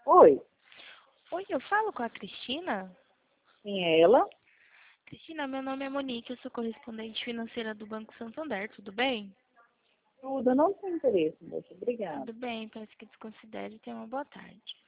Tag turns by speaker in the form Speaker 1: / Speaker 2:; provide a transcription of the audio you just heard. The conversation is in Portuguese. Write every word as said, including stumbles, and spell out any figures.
Speaker 1: Oi,
Speaker 2: Oi, eu falo com a Cristina?
Speaker 1: quem é ela?
Speaker 2: Cristina, meu nome é Monique, eu sou correspondente financeira do Banco Santander, tudo bem?
Speaker 1: Tudo, eu não tenho interesse, moça. Obrigada.
Speaker 2: Tudo bem, peço que desconsidere e tenha uma boa tarde.